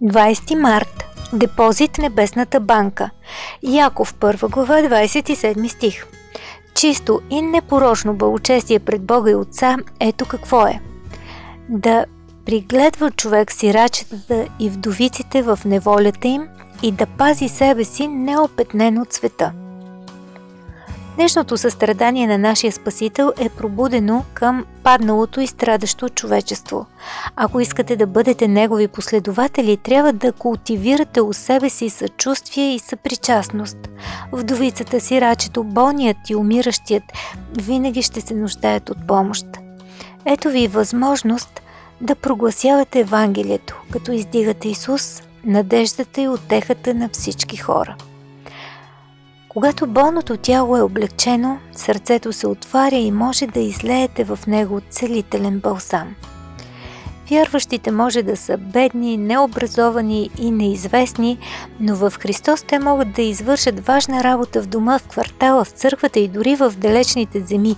20 март. Депозит в Небесната банка. Яков 1 глава 27 стих. Чисто и непорочно благочестие пред Бога и Отца, ето какво е. Да пригледва човек сирачетата и вдовиците в неволята им и да пази себе си неопетнен от света. Днешното състрадание на нашия Спасител е пробудено към падналото и страдащо човечество. Ако искате да бъдете Негови последователи, трябва да култивирате у себе си съчувствие и съпричастност. Вдовицата, сирачето, болният и умиращият винаги ще се нуждаят от помощ. Ето ви възможност да прогласявате Евангелието, като издигате Исус, надеждата и утехата на всички хора. Когато болното тяло е облегчено, сърцето се отваря и може да излеете в него целителен балсам. Вярващите може да са бедни, необразовани и неизвестни, но в Христос те могат да извършат важна работа в дома, в квартала, в църквата и дори в далечните земи.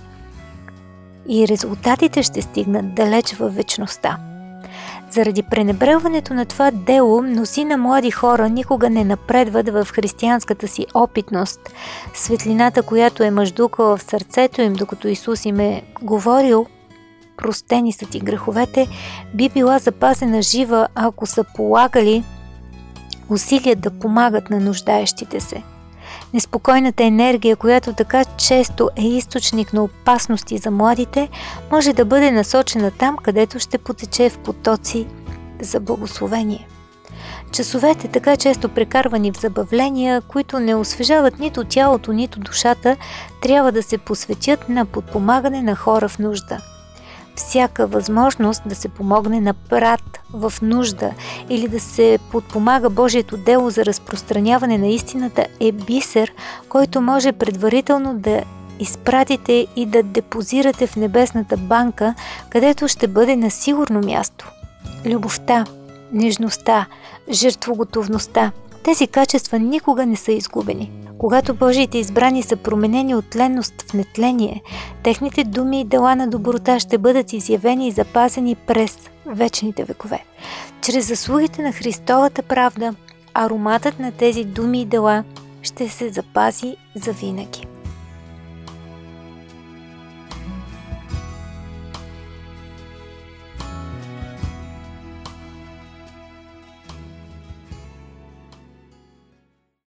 И резултатите ще стигнат далеч във вечността. Заради пренебрегването на това дело, мнозина млади хора никога не напредват в християнската си опитност. Светлината, която е мъждукала в сърцето им, докато Исус им е говорил, простени са ти греховете, би била запазена жива, ако са полагали усилия да помагат на нуждаещите се. Неспокойната енергия, която така често е източник на опасности за младите, може да бъде насочена там, където ще потече в потоци за благословение. Часовете, така често прекарвани в забавления, които не освежават нито тялото, нито душата, трябва да се посветят на подпомагане на хора в нужда. Всяка възможност да се помогне на брат в нужда или да се подпомага Божието дело за разпространяване на истината е бисер, който може предварително да изпратите и да депозирате в Небесната банка, където ще бъде на сигурно място. Любовта, нежността, жертвоготовността – тези качества никога не са изгубени. Когато Божиите избрани са променени от тленност в нетление, техните думи и дела на доброта ще бъдат изявени и запазени през вечните векове. Чрез заслугите на Христовата правда, ароматът на тези думи и дела ще се запази завинаги.